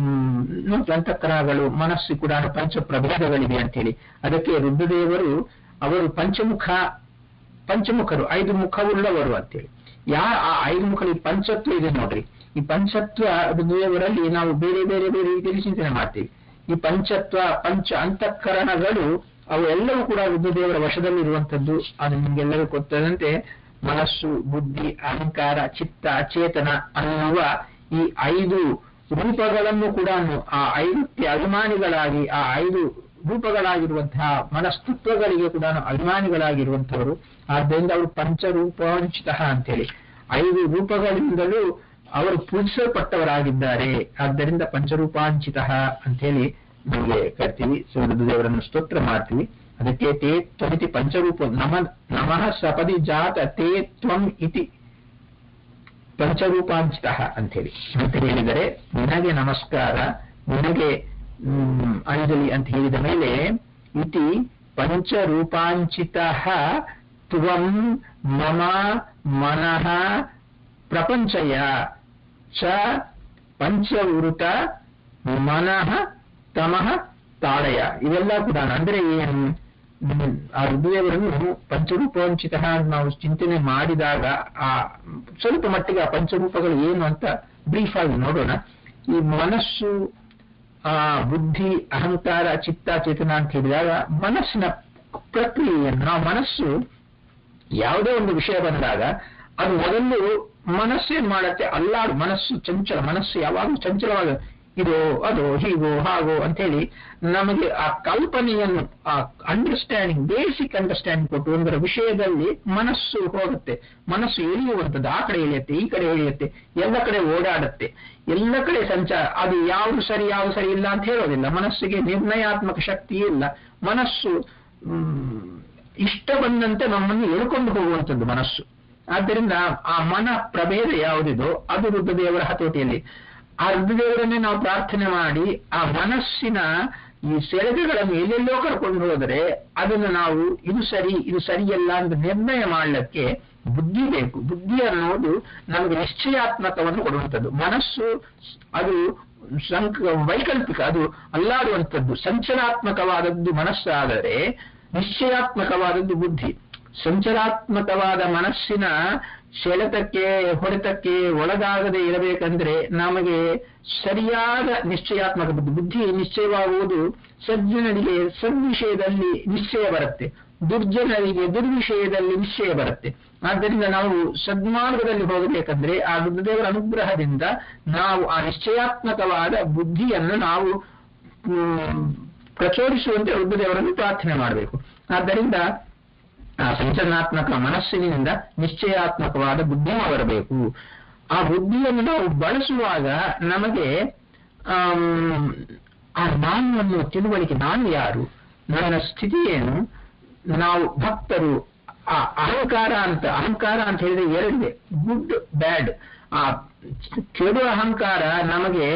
A: ಅಂತಃಕರಣಗಳು, ಮನಸ್ಸು ಕೂಡ ಪಂಚ ಪ್ರಭೇದಗಳಿವೆ ಅಂತೇಳಿ. ಅದಕ್ಕೆ ರುದ್ರದೇವರು ಅವರು ಪಂಚಮುಖರು, 5 ಮುಖವುಳ್ಳವರು ಅಂತೇಳಿ. ಆ 5 ಮುಖ ಪಂಚತ್ವ ಇದೆ ನೋಡ್ರಿ. ಈ ಪಂಚತ್ವ ರುದ್ರದೇವರಲ್ಲಿ ನಾವು ಬೇರೆ ಬೇರೆ ಬೇರೆ ರೀತಿಯಲ್ಲಿ ಚಿಂತನೆ ಮಾಡ್ತೀವಿ. ಈ ಪಂಚತ್ವ, ಪಂಚ ಅಂತಃಕರಣಗಳು ಅವು ಎಲ್ಲವೂ ಕೂಡ ರುದ್ರದೇವರ ವಶದಲ್ಲಿ ಇರುವಂತದ್ದು. ಅದು ನಿಮ್ಗೆಲ್ಲರೂ ಗೊತ್ತದಂತೆ ಮನಸ್ಸು, ಬುದ್ಧಿ, ಅಹಂಕಾರ, ಚಿತ್ತ, ಚೇತನ ಅನ್ನುವ ಈ 5 ರೂಪಗಳನ್ನು ಕೂಡ ಆ 5ಕ್ಕೆ ಅಭಿಮಾನಿಗಳಾಗಿ, ಆ 5 ರೂಪಗಳಾಗಿರುವಂತಹ ಮನಸ್ತತ್ವಗಳಿಗೆ ಕೂಡ ಅಭಿಮಾನಿಗಳಾಗಿರುವಂತವರು. ಆದ್ದರಿಂದ ಅವರು ಪಂಚರೂಪಾಂಚಿತ ಅಂತೇಳಿ 5 ರೂಪಗಳಿಂದಲೂ ಅವರು ಪೂಜಿಸಲ್ಪಟ್ಟವರಾಗಿದ್ದಾರೆ. ಆದ್ದರಿಂದ ಪಂಚರೂಪಾಂಚಿತ ಅಂತೇಳಿ ನಮಗೆ ಕರಿತೀವಿ. ರುದ್ರದೇವರನ್ನು ಸ್ತೋತ್ರ ಮಾಡ್ತೀವಿ. ಅದಕ್ಕೆ ತೇ ತ್ವಮಿತಿ ಪಂಚರೂಪ ನಮಃ ಸಪದಿ ಜಾತ ತೇ ತ್ವಂ ಇತಿ ಪಂಚರೂಪಾಂಚಿತ ಅಂತೇಳಿ ಅಂತ ಹೇಳಿದರೆ, ನಿನಗೆ ನಮಸ್ಕಾರ, ನಿನಗೆ ಅಂಜಲಿ ಅಂತ ಹೇಳಿದ ಮೇಲೆ ಇತಿ ಪಂಚರೂಪಾಂಚಿತಃ ತ್ವಂ ಮಮ ಮನಃ ಪ್ರಪಂಚಯ ಚ ಪಂಚವೃತ ಮನಃ ತಮಃ ತಾಳಯ. ಇವೆಲ್ಲ ಕೂಡ ಅಂದ್ರೆ ಏನು, ಆ ರುದ್ರದೇವರನ್ನು ಪಂಚರೂಪವಂಚಿತ ನಾವು ಚಿಂತನೆ ಮಾಡಿದಾಗ ಆ ಸ್ವಲ್ಪ ಮಟ್ಟಿಗೆ ಆ ಪಂಚರೂಪಗಳು ಏನು ಅಂತ ಬ್ರೀಫ್ ಆಗಿ ನೋಡೋಣ. ಈ ಮನಸ್ಸು, ಆ ಬುದ್ಧಿ, ಅಹಂಕಾರ, ಚಿತ್ತ, ಚೇತನ ಅಂತ ಹೇಳಿದಾಗ ಮನಸ್ಸಿನ ಪ್ರಕ್ರಿಯೆಯನ್ನು, ನಾವು ಮನಸ್ಸು ಯಾವುದೇ ಒಂದು ವಿಷಯ ಬಂದಾಗ ಅದು ಮೊದಲು ಮನಸ್ಸೇನ್ ಮಾಡತ್ತೆ, ಅಲ್ಲಾಡು ಮನಸ್ಸು ಚಂಚಲ, ಮನಸ್ಸು ಯಾವಾಗಲೂ ಚಂಚಲವಾಗ ಇದೋ ಅದೋ ಹೀಗೋ ಹಾಗೋ ಅಂತೇಳಿ ನಮಗೆ ಆ ಕಲ್ಪನೆಯನ್ನು, ಆ ಅಂಡರ್ಸ್ಟ್ಯಾಂಡಿಂಗ್, ಬೇಸಿಕ್ ಅಂಡರ್ಸ್ಟ್ಯಾಂಡಿಂಗ್ ಕೊಟ್ಟು ಒಂದರ ವಿಷಯದಲ್ಲಿ ಮನಸ್ಸು ಹೋಗುತ್ತೆ. ಮನಸ್ಸು ಎಳೆಯುವಂಥದ್ದು, ಆ ಕಡೆ ಎಳೆಯುತ್ತೆ, ಈ ಕಡೆ ಎಳೆಯುತ್ತೆ, ಎಲ್ಲ ಕಡೆ ಓಡಾಡುತ್ತೆ, ಎಲ್ಲ ಕಡೆ ಸಂಚಾರ. ಅದು ಯಾವುದು ಸರಿ ಯಾವುದು ಸರಿ ಇಲ್ಲ ಅಂತ ಹೇಳೋದಿಲ್ಲ. ಮನಸ್ಸಿಗೆ ನಿರ್ಣಯಾತ್ಮಕ ಶಕ್ತಿ ಇಲ್ಲ. ಮನಸ್ಸು ಇಷ್ಟ ಬಂದಂತೆ ನಮ್ಮನ್ನು ಎಳ್ಕೊಂಡು ಹೋಗುವಂಥದ್ದು ಮನಸ್ಸು. ಆದ್ದರಿಂದ ಆ ಮನ ಪ್ರಭೇದ ಯಾವುದಿದೋ ಅದು ರುದ್ರದೇವರ ಹತೋಟಿಯಲ್ಲಿ. ಆ ರುದ್ರದೇವರನ್ನೇ ನಾವು ಪ್ರಾರ್ಥನೆ ಮಾಡಿ ಆ ಮನಸ್ಸಿನ ಈ ಸೆಳೆಗೆಗಳನ್ನು ಎಲ್ಲೆಲ್ಲೋ ಕರ್ಕೊಂಡು ಹೋದರೆ ಅದನ್ನು ನಾವು ಇದು ಸರಿ ಇದು ಸರಿಯಲ್ಲ ಅಂತ ನಿರ್ಣಯ ಮಾಡಲಿಕ್ಕೆ ಬುದ್ಧಿ ಬೇಕು. ಬುದ್ಧಿ ಅನ್ನೋದು ನಮಗೆ ನಿಶ್ಚಯಾತ್ಮಕವನ್ನು ಕೊಡುವಂಥದ್ದು. ಮನಸ್ಸು ಅದು ವೈಕಲ್ಪಿಕ, ಅದು ಅಲ್ಲಾಡುವಂಥದ್ದು. ಸಂಚಲಾತ್ಮಕವಾದದ್ದು ಮನಸ್ಸಾದರೆ ನಿಶ್ಚಯಾತ್ಮಕವಾದದ್ದು ಬುದ್ಧಿ. ಸಂಚಲಾತ್ಮಕವಾದ ಮನಸ್ಸಿನ ಸೆಳೆತಕ್ಕೆ, ಹೊಡೆತಕ್ಕೆ ಒಳಗಾಗದೆ ಇರಬೇಕಂದ್ರೆ ನಮಗೆ ಸರಿಯಾದ ನಿಶ್ಚಯಾತ್ಮಕ ಬುದ್ಧಿ ನಿಶ್ಚಯವಾಗುವುದು. ಸಜ್ಜನರಿಗೆ ಸದ್ವಿಷಯದಲ್ಲಿ ನಿಶ್ಚಯ ಬರುತ್ತೆ, ದುರ್ಜನರಿಗೆ ದುರ್ವಿಷಯದಲ್ಲಿ ನಿಶ್ಚಯ ಬರುತ್ತೆ. ಆದ್ದರಿಂದ ನಾವು ಸದ್ಮಾರ್ಗದಲ್ಲಿ ಹೋಗಬೇಕಂದ್ರೆ ಆ ರುದ್ರದೇವರ ಅನುಗ್ರಹದಿಂದ ನಾವು ಆ ನಿಶ್ಚಯಾತ್ಮಕವಾದ ಬುದ್ಧಿಯನ್ನು ನಾವು ಪ್ರಚೋದಿಸುವಂತೆ ರುದ್ರದೇವರನ್ನು ಪ್ರಾರ್ಥನೆ ಮಾಡಬೇಕು. ಆದ್ದರಿಂದ ಆ ಸಂಚಲನಾತ್ಮಕ ಮನಸ್ಸಿನಿಂದ ನಿಶ್ಚಯಾತ್ಮಕವಾದ ಬುದ್ಧಿ ಬರಬೇಕು. ಆ ಬುದ್ಧಿಯನ್ನು ನಾವು ಬಳಸುವಾಗ ನಮಗೆ ಆ ನಾನು ಅನ್ನುವ ತಿಳುವಳಿಕೆ, ನಾನು ಯಾರು, ನನ್ನ ಸ್ಥಿತಿ ಏನು, ನಾವು ಭಕ್ತರು. ಆ ಅಹಂಕಾರ ಅಂತ ಹೇಳಿದ್ರೆ ಎರಡಿದೆ, ಗುಡ್ ಬ್ಯಾಡ್. ಆ ಕೆಡು ಅಹಂಕಾರ ನಮಗೆ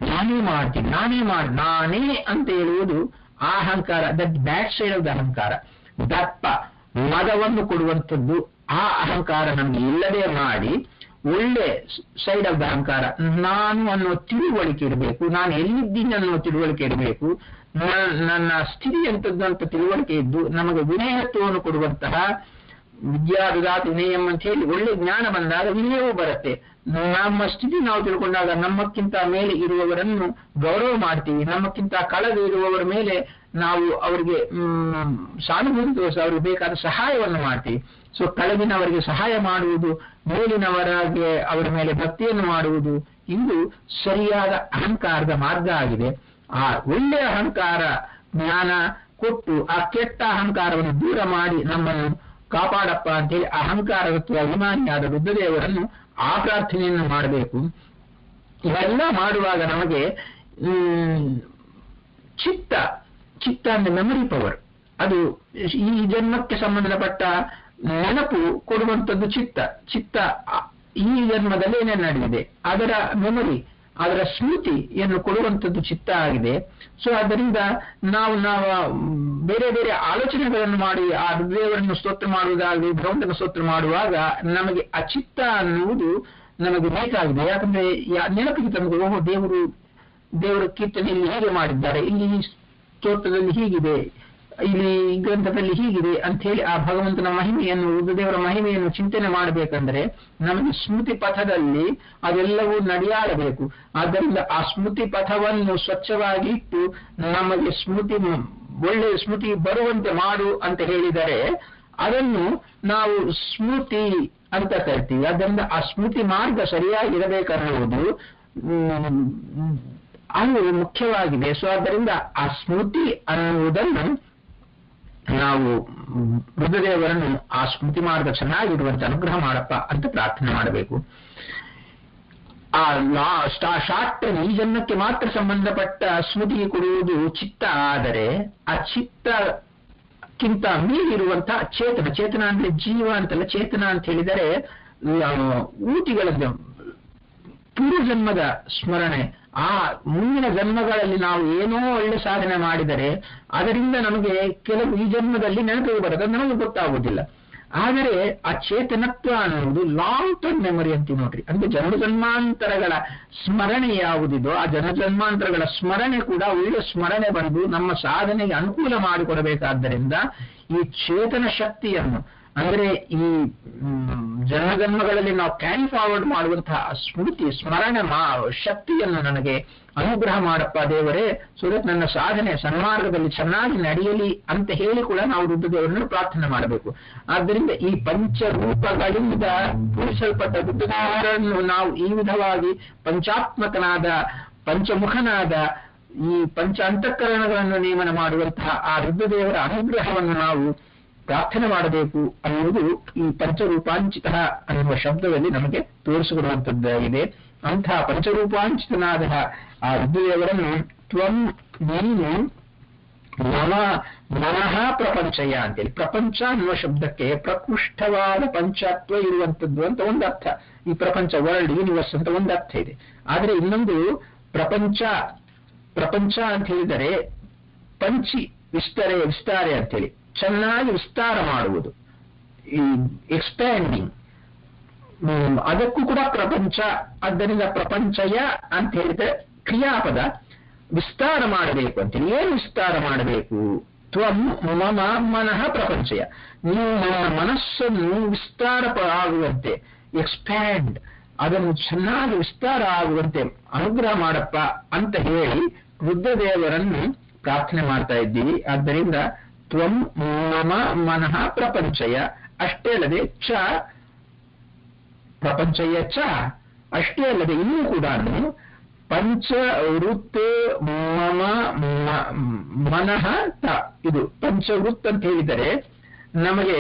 A: ನಾನೇ ಅಂತ ಹೇಳುವುದು ಆ ಅಹಂಕಾರ, that bad side of the ahankara. ದಪ್ಪ ಮದವನ್ನು ಕೊಡುವಂಥದ್ದು ಆ ಅಹಂಕಾರ ನಮ್ಗೆ ಇಲ್ಲದೆ ಮಾಡಿ ಒಳ್ಳೆ ಸೈಡ್ ಆಫ್ ದ ಅಹಂಕಾರ, ನಾನು ಅನ್ನೋ ತಿಳುವಳಿಕೆ ಇರಬೇಕು, ನಾನು ಎಲ್ಲಿದ್ದೀನಿ ಅನ್ನೋ ತಿಳುವಳಿಕೆ ಇರಬೇಕು, ನನ್ನ ಸ್ಥಿತಿ ಎಂಥದ್ದು ಅಂತ ತಿಳುವಳಿಕೆ ಇದ್ದು ನಮಗೆ ವಿನಯತ್ವವನ್ನು ಕೊಡುವಂತಹ ವಿದ್ಯಾದಾತ ವಿನಯಂ ಅಂತ ಹೇಳಿ ಒಳ್ಳೆ ಜ್ಞಾನ ಬಂದಾಗ ವಿನಯವೂ ಬರುತ್ತೆ. ನಮ್ಮ ಸ್ಥಿತಿ ನಾವು ತಿಳ್ಕೊಂಡಾಗ ನಮ್ಮಕ್ಕಿಂತ ಮೇಲೆ ಇರುವವರನ್ನು ಗೌರವ ಮಾಡ್ತೀವಿ, ನಮ್ಮಕ್ಕಿಂತ ಕಳೆದು ಇರುವವರ ಮೇಲೆ ನಾವು ಅವರಿಗೆ ಸಾನುಭೂತಿ ತೋರಿಸಿ ಅವ್ರಿಗೆ ಬೇಕಾದ ಸಹಾಯವನ್ನು ಮಾಡ್ತೀವಿ. ಸೊ ಕೆಳಗಿನವರಿಗೆ ಸಹಾಯ ಮಾಡುವುದು, ಮೇಲಿನವರಿಗೆ ಅವರ ಮೇಲೆ ಭಕ್ತಿಯನ್ನು ಮಾಡುವುದು, ಇದು ಸರಿಯಾದ ಅಹಂಕಾರದ ಮಾರ್ಗ ಆಗಿದೆ. ಆ ಒಳ್ಳೆಯ ಅಹಂಕಾರ ಜ್ಞಾನ ಕೊಟ್ಟು ಆ ಕೆಟ್ಟ ಅಹಂಕಾರವನ್ನು ದೂರ ಮಾಡಿ ನಮ್ಮನ್ನು ಕಾಪಾಡಪ್ಪ ಅಂತೇಳಿ ಅಹಂಕಾರತ್ವ ಅಭಿಮಾನಿಯಾದ ರುದ್ರದೇವರನ್ನು ಆ ಪ್ರಾರ್ಥನೆಯನ್ನು ಮಾಡಬೇಕು. ಇವೆಲ್ಲ ಮಾಡುವಾಗ ನಮಗೆ ಚಿತ್ತ ಅಂದ್ರೆ ಮೆಮರಿ ಪವರ್, ಅದು ಈ ಜನ್ಮಕ್ಕೆ ಸಂಬಂಧಪಟ್ಟ ನೆನಪು ಕೊಡುವಂಥದ್ದು ಚಿತ್ತ ಈ ಜನ್ಮದಲ್ಲಿ ಏನೇನು ನಡೆದಿದೆ ಅದರ ಮೆಮೊರಿ, ಅದರ ಸ್ಮೃತಿಯನ್ನು ಕೊಡುವಂಥದ್ದು ಚಿತ್ತ ಆಗಿದೆ. ಸೊ ಆದ್ದರಿಂದ ನಾವು ಬೇರೆ ಬೇರೆ ಆಲೋಚನೆಗಳನ್ನು ಮಾಡಿ ಆ ರುದ್ರದೇವರನ್ನು ಸ್ತೋತ್ರ ಮಾಡುವುದಾಗಲಿ ಭಗವಂತನ ಸ್ತೋತ್ರ ಮಾಡುವಾಗ ನಮಗೆ ಆ ಚಿತ್ತ ಅನ್ನುವುದು ನಮಗೆ ಬೇಕಾಗಿದೆ. ಯಾಕಂದ್ರೆ ನೆನಪಿಗೆ ತಂದು, ಓಹೋ ದೇವರು ಕೀರ್ತನೆಯಲ್ಲಿ ಹೀಗೆ ಮಾಡಿದ್ದಾರೆ, ಇಲ್ಲಿ ಸ್ತೋತ್ರದಲ್ಲಿ ಹೀಗಿದೆ, ಇಲ್ಲಿ ಗ್ರಂಥದಲ್ಲಿ ಹೀಗಿದೆ ಅಂತ ಹೇಳಿ ಆ ಭಗವಂತನ ಮಹಿಮೆಯನ್ನು, ರುದ್ರದೇವರ ಮಹಿಮೆಯನ್ನು ಚಿಂತನೆ ಮಾಡಬೇಕಂದ್ರೆ ನಮಗೆ ಸ್ಮೃತಿ ಪಥದಲ್ಲಿ ಅದೆಲ್ಲವೂ ನಡೆಯಾಡಬೇಕು. ಆದ್ದರಿಂದ ಆ ಸ್ಮೃತಿ ಪಥವನ್ನು ಸ್ವಚ್ಛವಾಗಿ ಇಟ್ಟು ನಮಗೆ ಒಳ್ಳೆಯ ಸ್ಮೃತಿ ಬರುವಂತೆ ಮಾಡು ಅಂತ ಹೇಳಿದರೆ ಅದನ್ನು ನಾವು ಸ್ಮೃತಿ ಅಂತ ಕರಿತೀವಿ. ಆದ್ದರಿಂದ ಆ ಸ್ಮೃತಿ ಮಾರ್ಗ ಸರಿಯಾಗಿರಬೇಕನ್ನುವುದು ಅದು ಮುಖ್ಯವಾಗಿದೆ. ಸೊ ಆದ್ದರಿಂದ ಆ ಸ್ಮೃತಿ ಅನ್ನುವುದನ್ನು ನಾವು ರುದ್ರದೇವರನ್ನು ಆ ಸ್ಮೃತಿ ಮಾರ್ಗ ಚೆನ್ನಾಗಿರುವಂತೆ ಅನುಗ್ರಹ ಮಾಡಪ್ಪ ಅಂತ ಪ್ರಾರ್ಥನೆ ಮಾಡಬೇಕು. ಆ ಶಾರ್ಟ್ ಟರ್ಮ್ ಈ ಜನ್ಮಕ್ಕೆ ಮಾತ್ರ ಸಂಬಂಧಪಟ್ಟ ಸ್ಮೃತಿ ಕೊಡುವುದು ಚಿತ್ತ ಆದರೆ, ಆ ಚಿತ್ತಕ್ಕಿಂತ ಮೀರಿರುವಂತಹ ಚೇತನ ಅಂದ್ರೆ ಜೀವ ಅಂತಲ್ಲ, ಚೇತನ ಅಂತ ಹೇಳಿದರೆ ಊಟಿಗಳ ಪೂರ್ವ ಜನ್ಮದ ಸ್ಮರಣೆ, ಆ ಮುಂದಿನ ಜನ್ಮಗಳಲ್ಲಿ ನಾವು ಏನೋ ಒಳ್ಳೆ ಸಾಧನೆ ಮಾಡಿದರೆ ಅದರಿಂದ ನಮಗೆ ಕೆಲವು ಈ ಜನ್ಮದಲ್ಲಿ ನೆನಪಿಗೆ ಬರುತ್ತೆ, ನಮಗೆ ಗೊತ್ತಾಗುವುದಿಲ್ಲ. ಆದರೆ ಆ ಚೇತನತ್ವ ಅನ್ನುವುದು ಲಾಂಗ್ ಟರ್ಮ್ ಮೆಮೊರಿ ಅಂತೀವಿ ನೋಡ್ರಿ. ಅಂದ್ರೆ ಜನ್ಮಾಂತರಗಳ ಸ್ಮರಣೆ ಯಾವುದಿದೋ ಆ ಜನ್ಮಾಂತರಗಳ ಸ್ಮರಣೆ ಕೂಡ ಒಳ್ಳೆ ಸ್ಮರಣೆ ಬಂದು ನಮ್ಮ ಸಾಧನೆಗೆ ಅನುಕೂಲ ಮಾಡಿಕೊಡಬೇಕಾದ್ದರಿಂದ ಈ ಚೇತನ ಶಕ್ತಿಯನ್ನು ಅಂದ್ರೆ ಈ ಜನ್ಮಗಳಲ್ಲಿ ನಾವು ಕ್ಯಾರಿ ಫಾರ್ವರ್ಡ್ ಮಾಡುವಂತಹ ಸ್ಮೃತಿ ಸ್ಮರಣೆ ಶಕ್ತಿಯನ್ನು ನನಗೆ ಅನುಗ್ರಹ ಮಾಡಪ್ಪ ದೇವರೇ, ಸೊ ದಟ್ ನನ್ನ ಸಾಧನೆ ಸನ್ಮಾರ್ಗದಲ್ಲಿ ಚೆನ್ನಾಗಿ ನಡೆಯಲಿ ಅಂತ ಹೇಳಿ ಕೂಡ ನಾವು ರುದ್ರದೇವರನ್ನು ಪ್ರಾರ್ಥನೆ ಮಾಡಬೇಕು. ಆದ್ದರಿಂದ ಈ ಪಂಚರೂಪಗಳಿಂದ ಪೂಜಿಸಲ್ಪಟ್ಟ ರುದ್ರದೇವರನ್ನು ನಾವು ಈ ವಿಧವಾಗಿ ಪಂಚಾತ್ಮಕನಾದ ಪಂಚಮುಖನಾದ ಈ ಪಂಚ ಅಂತಃಕರಣಗಳನ್ನು ನೇಮನ ಮಾಡುವಂತಹ ಆ ರುದ್ರದೇವರ ಅನುಗ್ರಹವನ್ನು ನಾವು ಪ್ರಾರ್ಥನೆ ಮಾಡಬೇಕು ಅನ್ನುವುದು ಈ ಪಂಚರೂಪಾಂಚಿತ ಅನ್ನುವ ಶಬ್ದದಲ್ಲಿ ನಮಗೆ ತೋರಿಸಿಕೊಡುವಂಥದ್ದಾಗಿದೆ. ಅಂತಹ ಪಂಚರೂಪಾಂಚಿತನಾದ ಆ ರುದ್ರದೇವರನ್ನು ತ್ವಂ ನೀನು ಮಮ ಮನಃ ಪ್ರಪಂಚಯ ಅಂತೇಳಿ, ಪ್ರಪಂಚ ಅನ್ನುವ ಶಬ್ದಕ್ಕೆ ಪ್ರಕೃಷ್ಟವಾದ ಪಂಚತ್ವ ಇರುವಂಥದ್ದು ಅಂತ ಒಂದು ಅರ್ಥ. ಈ ಪ್ರಪಂಚ ವರ್ಲ್ಡ್ ಯೂನಿವರ್ಸ್ ಅಂತ ಒಂದು ಅರ್ಥ ಇದೆ. ಆದರೆ ಇನ್ನೊಂದು ಪ್ರಪಂಚ ಅಂತ ಹೇಳಿದರೆ ಪಂಚಿ ವಿಸ್ತಾರೆ ಅಂತೇಳಿ ಚೆನ್ನಾಗಿ ವಿಸ್ತಾರ ಮಾಡುವುದು, ಈ ಎಕ್ಸ್ಪ್ಯಾಂಡಿಂಗ್, ಅದಕ್ಕೂ ಕೂಡ ಪ್ರಪಂಚ. ಆದ್ದರಿಂದ ಪ್ರಪಂಚಯ ಅಂತ ಹೇಳಿದ್ರೆ ಕ್ರಿಯಾಪದ, ವಿಸ್ತಾರ ಮಾಡಬೇಕು ಅಂತೇಳಿ. ಏನು ವಿಸ್ತಾರ ಮಾಡಬೇಕು? ತ್ವಂ ಮಮ ಮನಃ ಪ್ರಪಂಚಯ, ನೀವು ನನ್ನ ಮನಸ್ಸನ್ನು ವಿಸ್ತಾರ ಆಗುವಂತೆ, ಎಕ್ಸ್ಪ್ಯಾಂಡ್, ಅದನ್ನು ಚೆನ್ನಾಗಿ ವಿಸ್ತಾರ ಆಗುವಂತೆ ಅನುಗ್ರಹ ಮಾಡಪ್ಪ ಅಂತ ಹೇಳಿ ರುದ್ರದೇವರನ್ನು ಪ್ರಾರ್ಥನೆ ಮಾಡ್ತಾ ಇದ್ದೀವಿ. ಆದ್ದರಿಂದ ತ್ವಂ ಮಮ ಮನಃ ಪ್ರಪಂಚಯ, ಅಷ್ಟೇ ಅಲ್ಲದೆ ಪ್ರಪಂಚಯ ಅಷ್ಟೇ ಅಲ್ಲದೆ ಇನ್ನೂ ಕೂಡ ಪಂಚವೃತ್ ಮಮ ಮನಃ ತ, ಇದು ಪಂಚವೃತ್ ಅಂತ ಹೇಳಿದರೆ ನಮಗೆ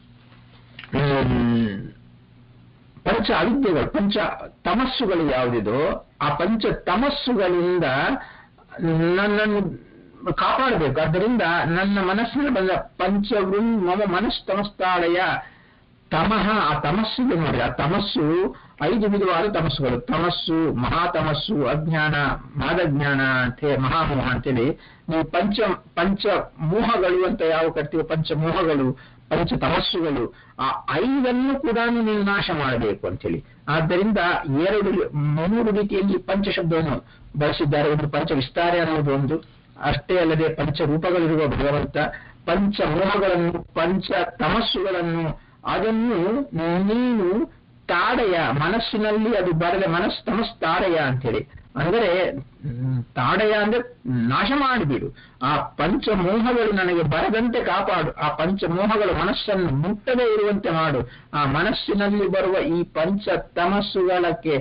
A: ಪಂಚ ಅವಿದ್ಯೆಗಳು, ಪಂಚ ತಮಸ್ಸುಗಳು ಯಾವುದಿದೋ ಆ ಪಂಚ ತಮಸ್ಸುಗಳಿಂದ ನನ್ನನ್ನು ಕಾಪಾಡಬೇಕು. ಆದ್ದರಿಂದ ನನ್ನ ಮನಸ್ಸಿನಲ್ಲಿ ಬಂದ ಮಮ ಮನಸ್ತಮಸ್ತಾಳಯ ತಮಃ, ಆ ತಮಸ್ಸಿಗೆ ನೋಡಿ, ಆ ತಮಸ್ಸು 5 ವಿಧವಾದ ತಮಸ್ಸುಗಳು. ತಮಸ್ಸು, ಮಹಾತಮಸ್ಸು, ಅಜ್ಞಾನ, ಮಾದಜ್ಞಾನ ಮಹಾಮೋಹ ಅಂತೇಳಿ ನೀವು ಪಂಚ ಮೋಹಗಳು ಅಂತ ಯಾವ ಕರ್ತೀವೋ, ಪಂಚಮೋಹಗಳು, ಪಂಚ ತಮಸ್ಸುಗಳು, ಆ 5 ಕೂಡ ನೀವು ನಾಶ ಮಾಡಬೇಕು ಅಂತೇಳಿ. ಆದ್ದರಿಂದ 3 ರೀತಿಯಲ್ಲಿ ಪಂಚಶಬ್ದವನ್ನು ಬಳಸಿದ್ದಾರೆ. ಒಂದು ಪಂಚ ವಿಸ್ತಾರ ಅನ್ನೋದು ಒಂದು, ಅಷ್ಟೇ ಅಲ್ಲದೆ ಪಂಚರೂಪಗಳಿರುವ ಭಗವಂತ, ಪಂಚಮೋಹಗಳನ್ನು, ಪಂಚ ತಮಸ್ಸುಗಳನ್ನು ಅದನ್ನು ನೀನು ತಾಡೆಯ, ಮನಸ್ಸಿನಲ್ಲಿ ಅದು ಬರದೆ ಮನಸ್ಸು ತಮಸ್ತಾಡೆಯ ಅಂತೇಳಿ. ಅಂದರೆ ತಾಡೆಯ ಅಂದ್ರೆ ನಾಶ ಮಾಡಿಬಿಡು, ಆ ಪಂಚಮೋಹಗಳು ನನಗೆ ಬರದಂತೆ ಕಾಪಾಡು, ಆ ಪಂಚಮೋಹಗಳು ಮನಸ್ಸನ್ನು ಮುಟ್ಟದೇ ಇರುವಂತೆ ಮಾಡು. ಆ ಮನಸ್ಸಿನಲ್ಲಿ ಬರುವ ಈ ಪಂಚ ತಮಸ್ಸುಗಳಕ್ಕೆ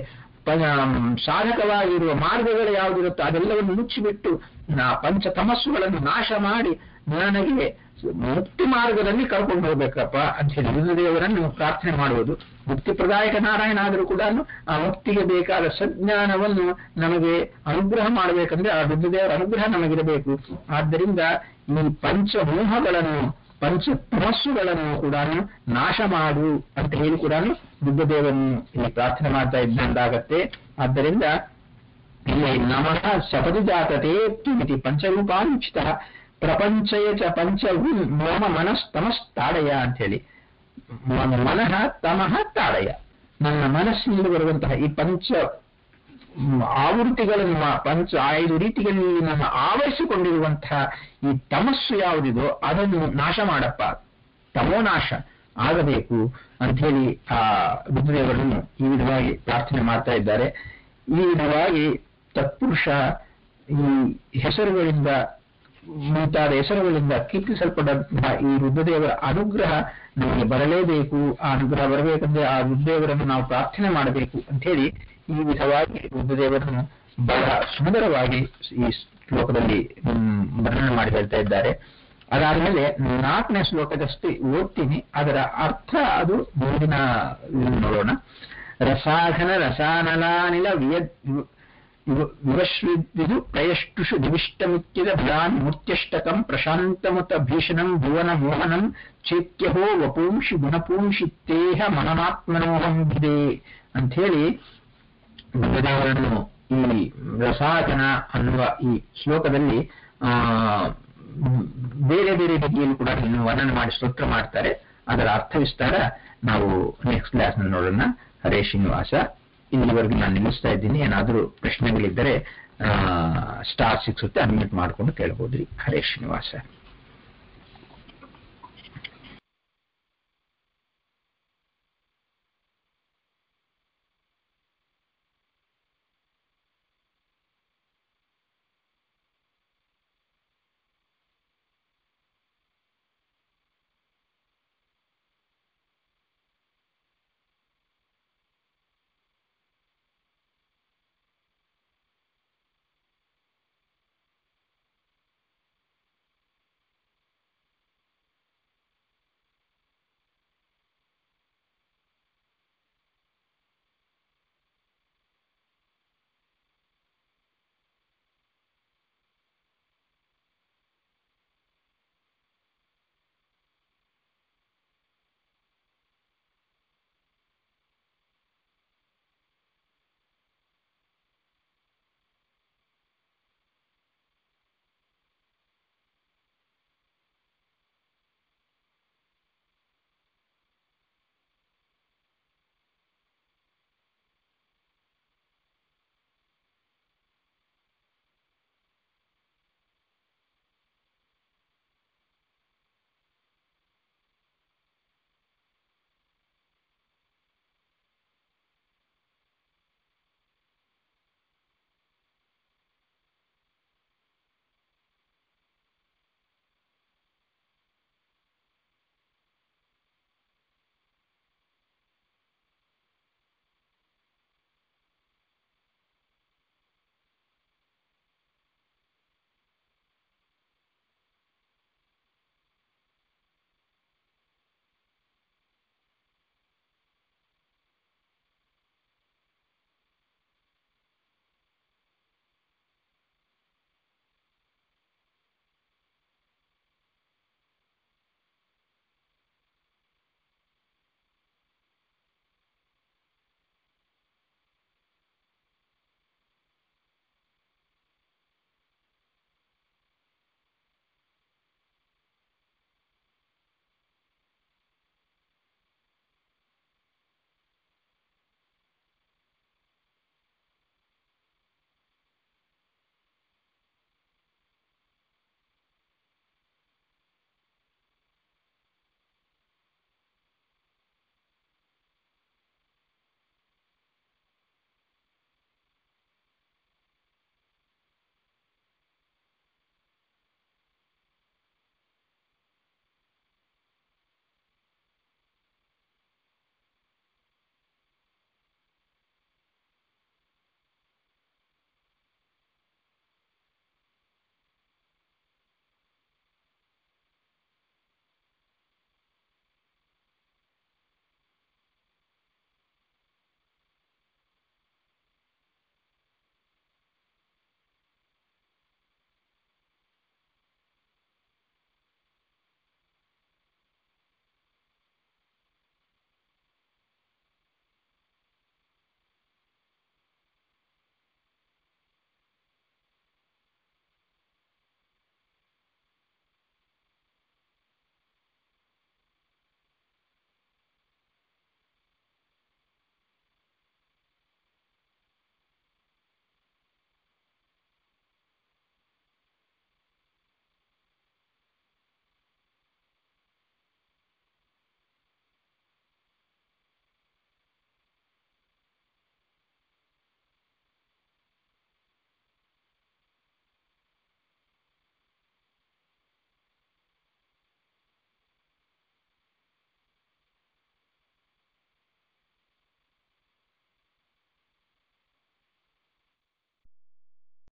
A: ಸಾಧಕವಾಗಿರುವ ಮಾರ್ಗಗಳು ಯಾವುದಿರುತ್ತೋ ಅದೆಲ್ಲವನ್ನು ಮುಚ್ಚಿಬಿಟ್ಟು ಪಂಚ ತಮಸ್ಸುಗಳನ್ನು ನಾಶ ಮಾಡಿ ನನಗೆ ಮುಕ್ತಿ ಮಾರ್ಗದಲ್ಲಿ ಕರ್ಕೊಂಡು ಹೋಗ್ಬೇಕಪ್ಪ ಅಂತ ಹೇಳಿ ರುದ್ರದೇವರನ್ನು ಪ್ರಾರ್ಥನೆ ಮಾಡುವುದು. ಮುಕ್ತಿ ಪ್ರದಾಯಕ ನಾರಾಯಣ ಆದರೂ ಕೂಡ ಆ ಮುಕ್ತಿಗೆ ಬೇಕಾದ ಸಜ್ಞಾನವನ್ನು ನಮಗೆ ಅನುಗ್ರಹ ಮಾಡಬೇಕಂದ್ರೆ ಆ ರುದ್ರದೇವರ ಅನುಗ್ರಹ ನಮಗಿರಬೇಕು. ಆದ್ದರಿಂದ ಈ ಪಂಚಮೋಹಗಳನ್ನು, ಪಂಚ ತಮಸ್ಸುಗಳನ್ನು ಕೂಡ ನಾಶ ಮಾಡು ಅಂತ ಹೇಳಿ ಕೂಡ ರುದ್ರದೇವರನ್ನು ಇಲ್ಲಿ ಪ್ರಾರ್ಥನೆ ಮಾಡ್ತಾ ಇದ್ದಂತಾಗತ್ತೆ. ಆದ್ದರಿಂದ ಇಲ್ಲಿ ನಮಃ ಸಪದಿ ಜಾತತೆ ತ್ವಿತಿ ಪಂಚರೂಪಾಂಚಿತ ಪ್ರಪಂಚಯ ಚ ಪಂಚವು ಮಮ ಮನಸ್ತಮಸ್ತಾಡಯ ಅಂತ ಹೇಳಿ, ಮನಃ ತಮಃ ತಾಡಯ, ನನ್ನ ಮನಸ್ಸಿನಲ್ಲಿ ಬರುವಂತಹ ಈ ಪಂಚ ಆವೃತ್ತಿಗಳನ್ನು, 5 ರೀತಿಗಳಲ್ಲಿ ನನ್ನ ಆವರಿಸಿಕೊಂಡಿರುವಂತಹ ಈ ತಮಸ್ಸು ಯಾವುದಿದೋ ಅದನ್ನು ನಾಶ ಮಾಡಪ್ಪ, ತಮೋನಾಶ ಆಗಬೇಕು ಅಂತ ಹೇಳಿ ಆ ರುದ್ರದೇವರನ್ನು ಈ ವಿಧವಾಗಿ ಪ್ರಾರ್ಥನೆ ಮಾಡ್ತಾ ಇದ್ದಾರೆ. ಈ ವಿಧವಾಗಿ ತತ್ಪುರುಷ ಈ ಹೆಸರುಗಳಿಂದ, ಮುಂತಾದ ಹೆಸರುಗಳಿಂದ ಕೀರ್ತಿಸಲ್ಪಟ್ಟಂತಹ ಈ ರುದ್ರದೇವರ ಅನುಗ್ರಹ ನಮಗೆ ಬರಲೇಬೇಕು. ಆ ಅನುಗ್ರಹ ಬರಬೇಕಂದ್ರೆ ಆ ರುದ್ರದೇವರನ್ನು ನಾವು ಪ್ರಾರ್ಥನೆ ಮಾಡಬೇಕು ಅಂತ ಹೇಳಿ ಈ ವಿಧವಾಗಿ ರುದ್ರದೇವರನ್ನು ಬಹಳ ಸುಂದರವಾಗಿ ಈ ಶ್ಲೋಕದಲ್ಲಿ ವರ್ಣನೆ ಮಾಡಿ ಹೇಳ್ತಾ ಇದ್ದಾರೆ. ಅದಾದ್ಮೇಲೆ 4ನೇ ಶ್ಲೋಕದಷ್ಟೇ ಓದ್ತೀನಿ, ಅದರ ಅರ್ಥ ಅದು ಮುಂದಿನ ನೋಡೋಣ. ರಸಾಘನ ರಸಾನಲಾನಿಲ ವಿವಶ್ವಿದು ಪ್ರಯಷ್ಟುಷು ದಿವಿಷ್ಟಮಿತ್ಯದ ಭ್ರಾನ್ ಮೂರ್ತ್ಯಷ್ಟಕಂ ಪ್ರಶಾಂತಮುತ ಭೀಷಣಂ ಭುವನ ಮೋಹನಂ ಚೇತ್ಯಹೋ ವಪುಂಷಿ ಗುಣಪುಂಷಿತ್ತೇಹ ಮನಮಾತ್ಮನೋಹಂ ಭಿದೆ ಅಂಥೇಳಿ ರುದ್ರದೇವರನ್ನು ಈ ರಸಾತನ ಅನ್ನುವ ಈ ಶ್ಲೋಕದಲ್ಲಿ ಬೇರೆ ಬೇರೆ ರೀತಿಯಲ್ಲಿ ಕೂಡ ಇನ್ನು ವರ್ಣನೆ ಮಾಡಿ ಸ್ತೋತ್ರ ಮಾಡ್ತಾರೆ. ಅದರ ಅರ್ಥ ವಿಸ್ತಾರ ನಾವು ನೆಕ್ಸ್ಟ್ ಕ್ಲಾಸ್ ನಲ್ಲಿ ನೋಡೋಣ. ಹರೇ ಶ್ರೀನಿವಾಸ. ಇಲ್ಲಿವರೆಗೂ ನಾನು ನಿಲ್ಲಿಸ್ತಾ ಇದ್ದೀನಿ. ಏನಾದರೂ ಪ್ರಶ್ನೆಗಳಿದ್ದರೆ ಸ್ಟಾರ್ ಸಿಕ್ಸುತ್ತೆ, ಅನ್ಮ್ಯೂಟ್ ಮಾಡ್ಕೊಂಡು ಕೇಳಬಹುದ್ರಿ. ಹರೇ ಶ್ರೀನಿವಾಸ.